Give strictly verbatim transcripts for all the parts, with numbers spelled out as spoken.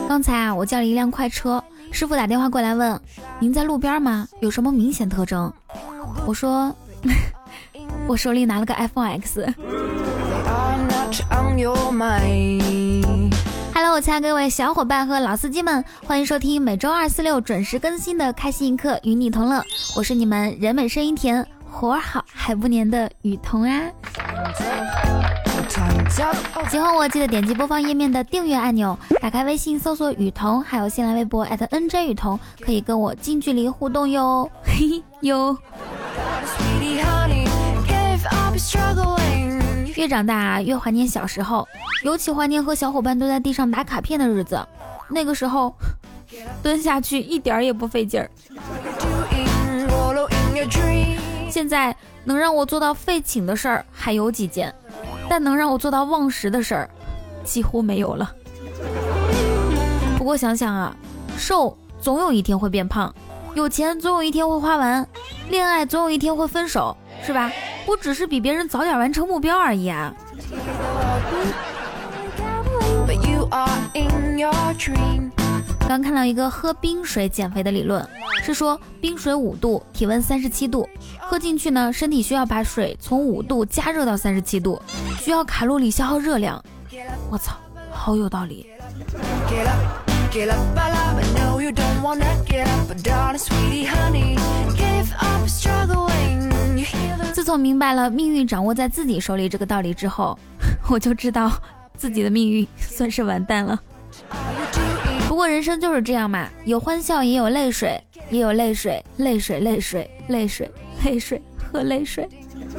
刚才啊，我叫了一辆快车，师傅打电话过来问：“您在路边吗？有什么明显特征？”我说：“我手里拿了个 iPhone X。”Hello， 我亲爱的各位小伙伴和老司机们，欢迎收听每周二、四、六准时更新的开心一刻，与你同乐。我是你们人美声音甜、活儿好还不黏的雨桐啊。喜欢我记得点击播放页面的订阅按钮，打开微信搜索雨桐，还有新浪微博 at N J 雨桐，可以跟我近距离互动哟。嘿嘿哟。越长大越怀念小时候，尤其怀念和小伙伴都在地上打卡片的日子。那个时候蹲下去一点也不费劲儿。现在能让我做到废寝的事儿还有几件，但能让我做到忘食的事儿几乎没有了。不过想想啊，瘦总有一天会变胖，有钱总有一天会花完，恋爱总有一天会分手，是吧？我只是比别人早点完成目标而已啊。刚看到一个喝冰水减肥的理论，是说冰水五度，体温三十七度，喝进去呢，身体需要把水从五度加热到三十七度，需要卡路里消耗热量。我操，好有道理。自从明白了命运掌握在自己手里这个道理之后，我就知道自己的命运算是完蛋了。不过人生就是这样嘛，有欢笑也有泪水，也有泪水，泪水泪水泪水泪水和泪水。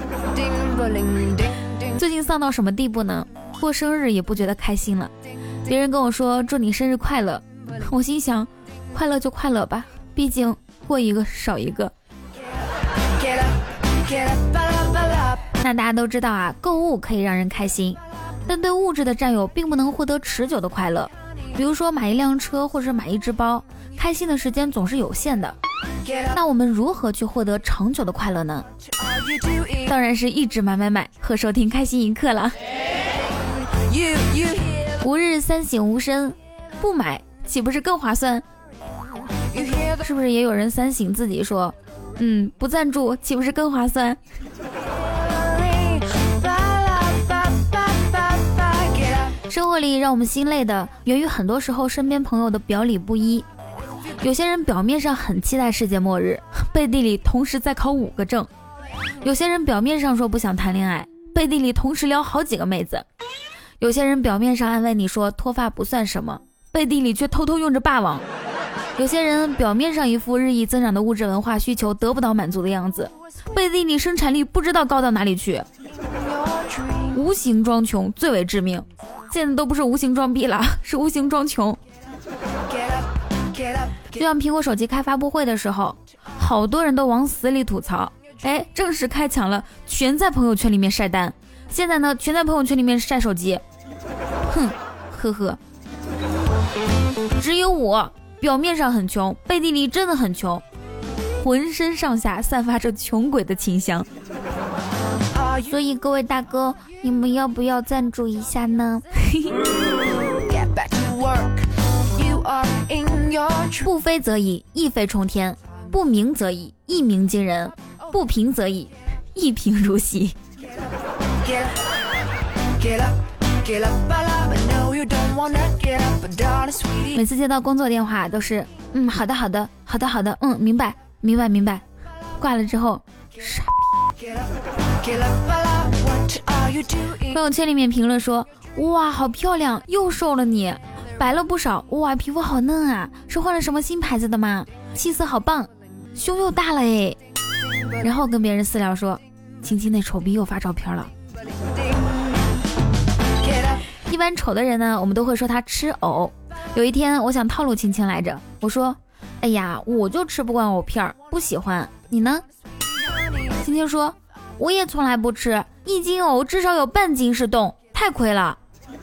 最近丧到什么地步呢？过生日也不觉得开心了。别人跟我说祝你生日快乐，我心想快乐就快乐吧，毕竟过一个少一个。那大家都知道啊，购物可以让人开心，但对物质的占有并不能获得持久的快乐。比如说买一辆车或者买一只包，开心的时间总是有限的。那我们如何去获得长久的快乐呢？当然是一直买买买和收听开心一刻了。吾日三省吾身，不买岂不是更划算？是不是也有人三省自己说，嗯，不赞助岂不是更划算？生活里让我们心累的，源于很多时候身边朋友的表里不一。有些人表面上很期待世界末日，背地里同时在考五个证；有些人表面上说不想谈恋爱，背地里同时撩好几个妹子；有些人表面上安慰你说脱发不算什么，背地里却偷偷用着霸王；有些人表面上一副日益增长的物质文化需求得不到满足的样子，背地里生产力不知道高到哪里去。无形装穷最为致命，现在都不是无形装逼了，是无形装穷。就像苹果手机开发布会的时候，好多人都往死里吐槽，哎，正式开抢了，全在朋友圈里面晒单，现在呢，全在朋友圈里面晒手机。哼，呵呵。只有我表面上很穷，背地里真的很穷，浑身上下散发着穷鬼的清香。所以各位大哥，你们要不要赞助一下呢？不飞则已，一飞冲天；不鸣则已，一鸣惊人；不平则已，一平如洗。每次接到工作电话都是嗯，好的好的好的好的，嗯，明白明白明白，挂了之后傻逼。朋友圈里面评论说，哇好漂亮，又瘦了你，白了不少，哇皮肤好嫩啊，是换了什么新牌子的吗？气色好棒，胸又大了诶。然后跟别人私聊说，青青那丑逼又发照片了。一般丑的人呢，我们都会说他吃藕。有一天我想套路青青来着，我说哎呀，我就吃不惯藕片，不喜欢，你呢？青青说，我也从来不吃，一斤藕至少有半斤是冻，太亏了。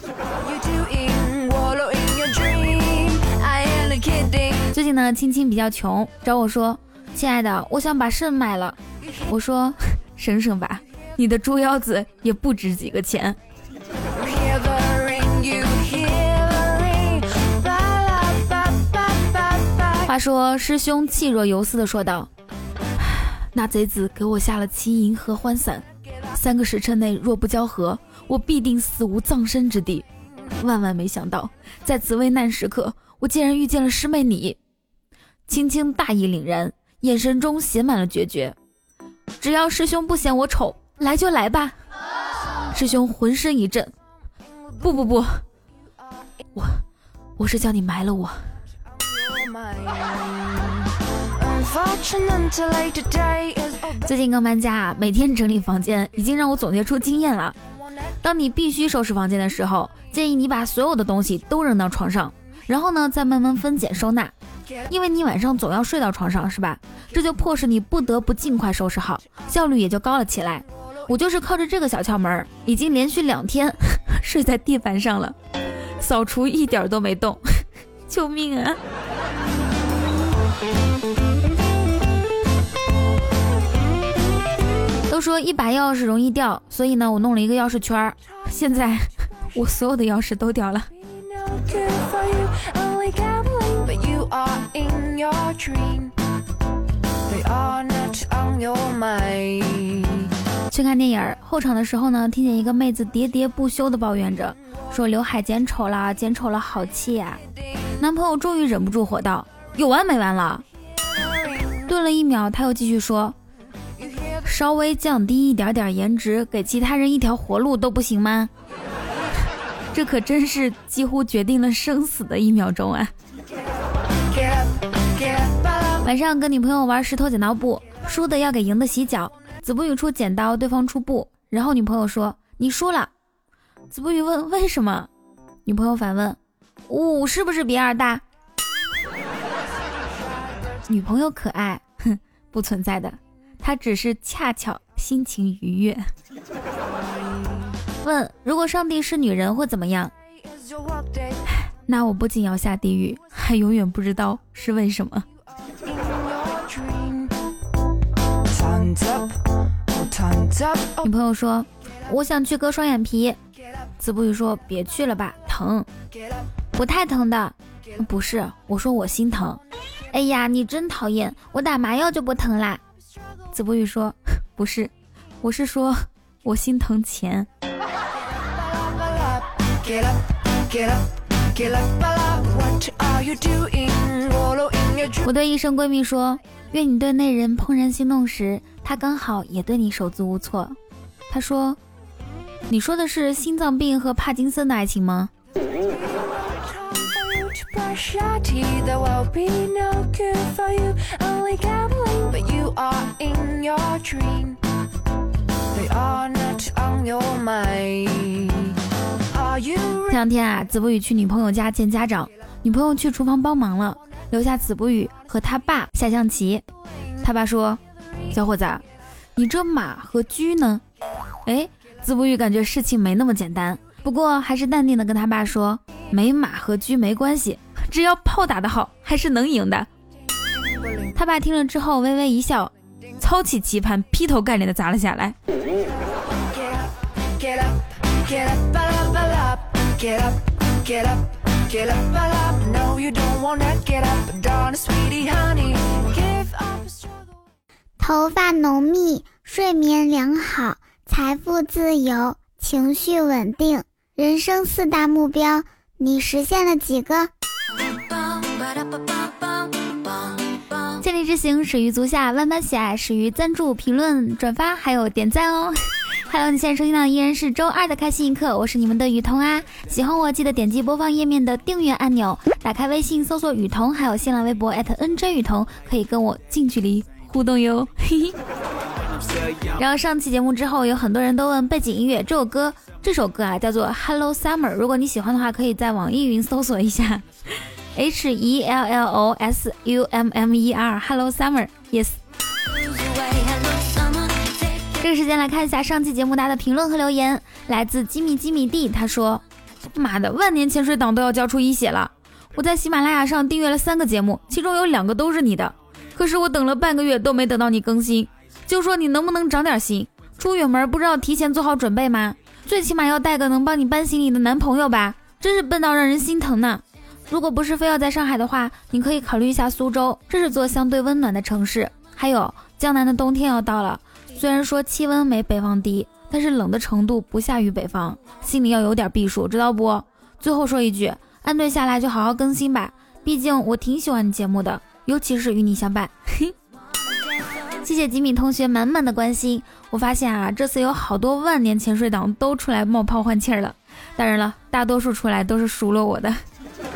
最近呢，青青比较穷，找我说，亲爱的，我想把肾卖了。我说，省省吧，你的猪腰子也不值几个钱。 话说师兄气若游丝地说道，那贼子给我下了七银合欢散，三个时辰内若不交合，我必定死无葬身之地。万万没想到，在此危难时刻，我竟然遇见了师妹你。青青大义凛然，眼神中写满了决绝。只要师兄不嫌我丑，来就来吧。师兄浑身一震，不不不，我我是叫你埋了我。最近刚搬家，每天整理房间已经让我总结出经验了。当你必须收拾房间的时候，建议你把所有的东西都扔到床上，然后呢再慢慢分拣收纳，因为你晚上总要睡到床上是吧？这就迫使你不得不尽快收拾好，效率也就高了起来。我就是靠着这个小窍门，已经连续两天睡在地板上了，扫除一点都没动，救命啊！都说一把钥匙容易掉，所以呢我弄了一个钥匙圈，现在我所有的钥匙都掉了。去看电影后场的时候呢，听见一个妹子喋喋不休地抱怨着，说刘海剪丑了，剪丑了好气啊。男朋友终于忍不住火道，有完没完了？顿了一秒，他又继续说，稍微降低一点点颜值，给其他人一条活路都不行吗？这可真是几乎决定了生死的一秒钟啊。晚上跟女朋友玩石头剪刀布，输的要给赢的洗脚，子不语出剪刀，对方出布，然后女朋友说你输了。子不语问为什么，女朋友反问五是不是比二大？女朋友可爱，哼，不存在的，她只是恰巧心情愉悦。问如果上帝是女人会怎么样？那我不仅要下地狱，还永远不知道是为什么。女朋友说我想去割双眼皮，子不语说别去了吧，疼。不太疼的。不是，我说我心疼。哎呀你真讨厌，我打麻药就不疼啦。子不语说不是，我是说我心疼钱。我对医生闺蜜说，愿你对那人怦然心动时，他刚好也对你手足无措。她说你说的是心脏病和帕金森的爱情吗？这两天啊，子不语去女朋友家见家长，女朋友去厨房帮忙了，留下子不语和他爸下象棋。他爸说，小伙子，你这马和车呢？哎，子不语感觉事情没那么简单，不过还是淡定的跟他爸说，没马和车没关系，只要炮打得好还是能赢的。他爸听了之后微微一笑，操起棋盘劈头盖脸的砸了下来。 头发浓密，睡眠良好，财富自由，情绪稳定，人生四大目标，你实现了几个？ 千里之行始于足下，万般喜爱始于赞助、评论、转发还有点赞哦。Hello， 你现在收听到依然是周二的开心一刻，我是你们的雨桐啊。喜欢我记得点击播放页面的订阅按钮，打开微信搜索雨桐，还有新浪微博 at N J 雨桐，可以跟我近距离互动哟。然后上期节目之后，有很多人都问背景音乐这首歌，这首歌啊叫做 Hello Summer， 如果你喜欢的话，可以在网易云搜索一下 H E L L O S U M M E R Hello Summer Yes。这个时间来看一下上期节目大家的评论和留言，来自吉米吉米蒂，他说妈的，万年潜水党都要交出一血了，我在喜马拉雅上订阅了三个节目，其中有两个都是你的，可是我等了半个月都没等到你更新，就说你能不能长点心，出远门不知道提前做好准备吗？最起码要带个能帮你搬行李的男朋友吧，真是笨到让人心疼呢。 如果不是非要在上海的话，你可以考虑一下苏州，这是座相对温暖的城市。还有江南的冬天要到了，虽然说气温没北方低，但是冷的程度不下于北方，心里要有点避暑，知道不？最后说一句，安顿下来就好好更新吧，毕竟我挺喜欢你节目的，尤其是与你相伴。谢谢吉米同学满满的关心。我发现啊，这次有好多万年潜水党都出来冒泡换气了，当然了，大多数出来都是数落我的。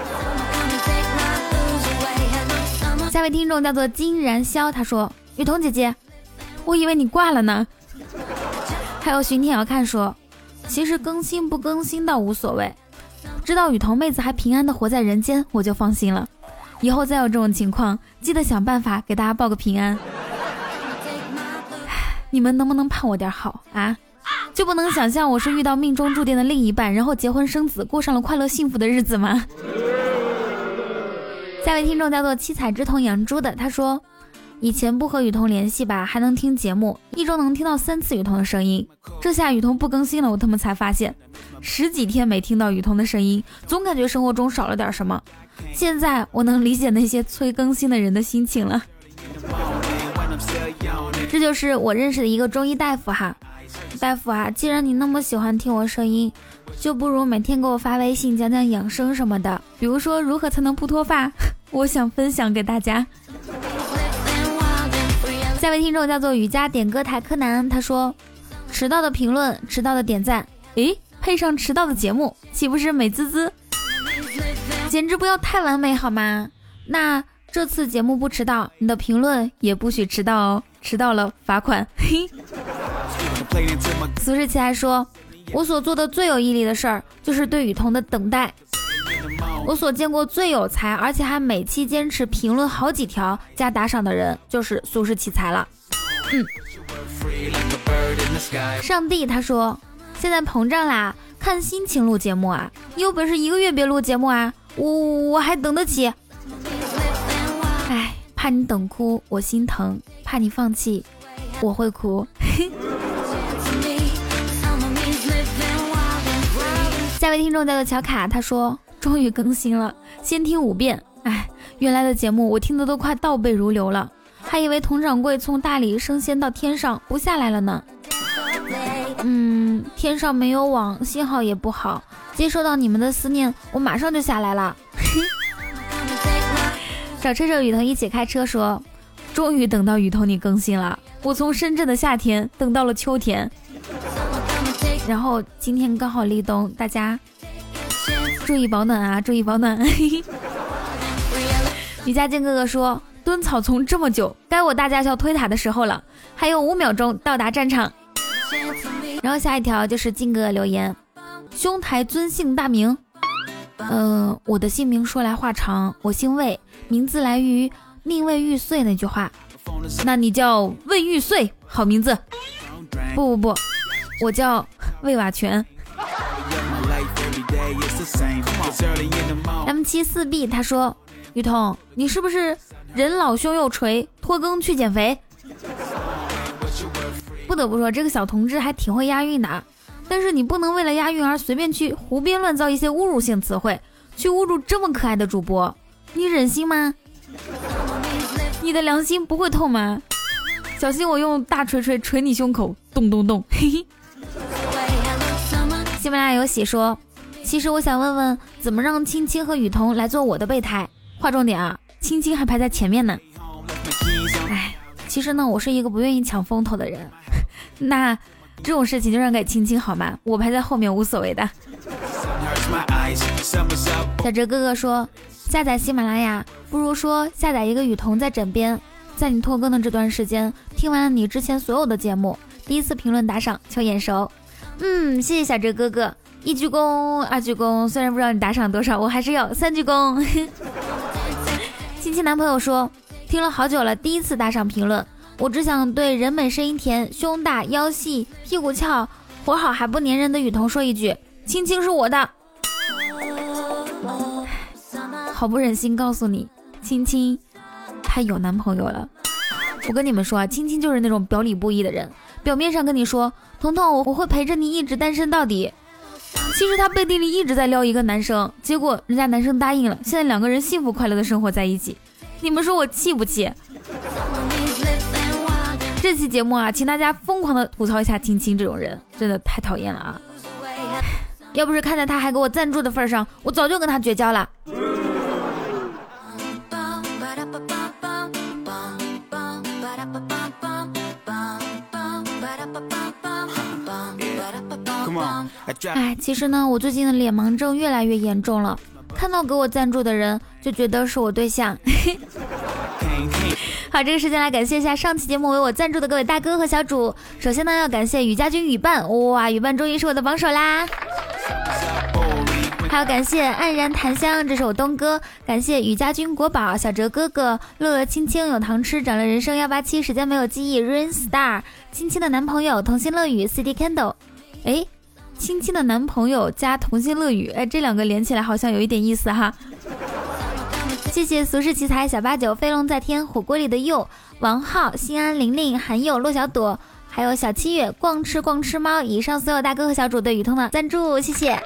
下位听众叫做金然霄，他说，雨桐姐姐，我以为你挂了呢。还有巡天遥看说，其实更新不更新倒无所谓，知道雨桐妹子还平安的活在人间，我就放心了。以后再有这种情况，记得想办法给大家报个平安。你们能不能盼我点好啊？就不能想象我是遇到命中注定的另一半，然后结婚生子，过上了快乐幸福的日子吗？下位听众叫做七彩之瞳养猪的，他说，以前不和雨桐联系吧，还能听节目，一周能听到三次雨桐的声音。这下雨桐不更新了，我他妈才发现，十几天没听到雨桐的声音，总感觉生活中少了点什么。现在我能理解那些催更新的人的心情了。这就是我认识的一个中医大夫哈，大夫啊，既然你那么喜欢听我声音，就不如每天给我发微信讲讲养生什么的，比如说如何才能不脱发，我想分享给大家。下位听众叫做雨家点歌台柯南，他说，迟到的评论，迟到的点赞，诶，配上迟到的节目，岂不是美滋滋？简直不要太完美好吗？那这次节目不迟到，你的评论也不许迟到哦，迟到了罚款。嘿。苏轼奇还说，我所做的最有毅力的事儿就是对雨桐的等待。我所见过最有才而且还每期坚持评论好几条加打赏的人就是苏轼奇才了。嗯，上帝他说，现在膨胀啦，看心情录节目啊，你有本事一个月别录节目啊，我我还等得起。哎，怕你等哭我心疼，怕你放弃我会哭。下位听众叫做乔卡，他说，终于更新了，先听五遍。哎，原来的节目我听得都快倒背如流了，还以为佟掌柜从大理升仙到天上不下来了呢。嗯，天上没有网，信号也不好，接收到你们的思念，我马上就下来了。找车手雨桐一起开车说，终于等到雨桐你更新了，我从深圳的夏天等到了秋天，然后今天刚好立冬，大家注意保暖啊，注意保暖。于家健哥哥说，蹲草丛这么久，该我大驾校推塔的时候了，还有五秒钟到达战场。然后下一条就是靖哥哥留言，兄台尊姓大名？嗯、呃，我的姓名说来话长，我姓魏，名字来于宁为玉碎那句话。那你叫魏玉碎，好名字。不不不，我叫魏瓦全。M 七四 B 他说，雨桐，你是不是人老胸又垂，拖更去减肥？不得不说，这个小同志还挺会押韵的，但是你不能为了押韵而随便去胡编乱造一些侮辱性词汇，去侮辱这么可爱的主播，你忍心吗？你的良心不会痛吗？小心我用大锤锤锤你胸口，咚咚咚。嘿嘿。喜马拉雅有喜说，其实我想问问，怎么让青青和雨桐来做我的备胎？划重点啊，青青还排在前面呢。哎，其实呢，我是一个不愿意抢风头的人，那这种事情就让给青青好吗？我排在后面无所谓的。小哲哥哥说，下载喜马拉雅不如说下载一个雨桐在枕边，在你拖更的这段时间听完了你之前所有的节目，第一次评论打赏求眼熟。嗯，谢谢小哲哥哥，一鞠躬二鞠躬，虽然不知道你打赏多少，我还是要三鞠躬。亲戚男朋友说，听了好久了，第一次打赏评论，我只想对人美声音甜胸大腰细屁股翘活好还不粘人的雨桐说一句，青青是我的。好不忍心告诉你，青青她有男朋友了。我跟你们说啊，青青就是那种表里不一的人，表面上跟你说彤彤我会陪着你一直单身到底， 其实他背地里一直在撩一个男生，结果人家男生答应了，现在两个人幸福快乐的生活在一起。你们说我气不气？这期节目啊，请大家疯狂的吐槽一下青青这种人，真的太讨厌了啊！要不是看在他还给我赞助的份上，我早就跟他绝交了。哎，其实呢，我最近的脸盲症越来越严重了，看到给我赞助的人就觉得是我对象。好，这个时间来感谢一下上期节目为我赞助的各位大哥和小主。首先呢，要感谢雨家军雨伴，哇，雨伴终于是我的榜首啦。还有感谢黯然檀香，这是我东哥。感谢雨家军国宝、小哲哥哥、乐乐青青有糖吃、长了人生幺八七、时间没有记忆、Rain Star、青青的男朋友、同心乐语、C D Candle。哎，青青的男朋友加同心乐语，哎，这两个连起来好像有一点意思哈。谢谢俗世奇才、小八九、飞龙在天、火锅里的柚、王浩、心安、玲玲、韩佑、骆小朵，还有小七月、逛吃逛吃猫，以上所有大哥和小主对雨桐的赞助，谢谢。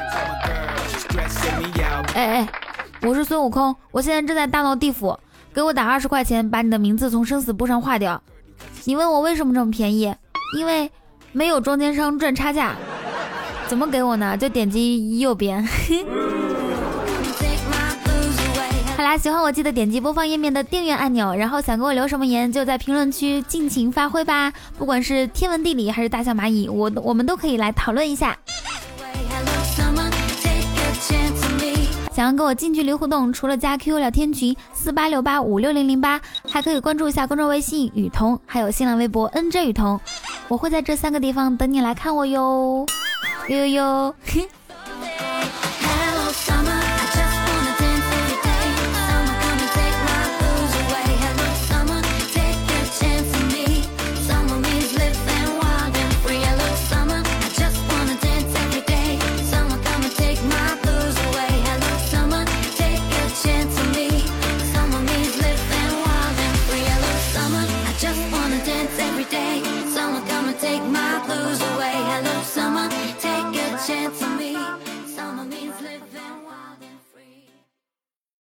哎哎，我是孙悟空，我现在正在大闹地府，给我打二十块钱，把你的名字从生死簿上划掉。你问我为什么这么便宜？因为没有中间商赚差价。怎么给我呢？就点击右边。好啦，喜欢我记得点击播放页面的订阅按钮，然后想给我留什么言就在评论区尽情发挥吧，不管是天文地理还是大象蚂蚁，我我们都可以来讨论一下。想要跟我近距离互动，除了加 Q Q 聊天群四八六八五六零零八，还可以关注一下公众微信雨桐，还有新浪微博 N J 雨桐，我会在这三个地方等你来看我哟哟哟哟。 Take my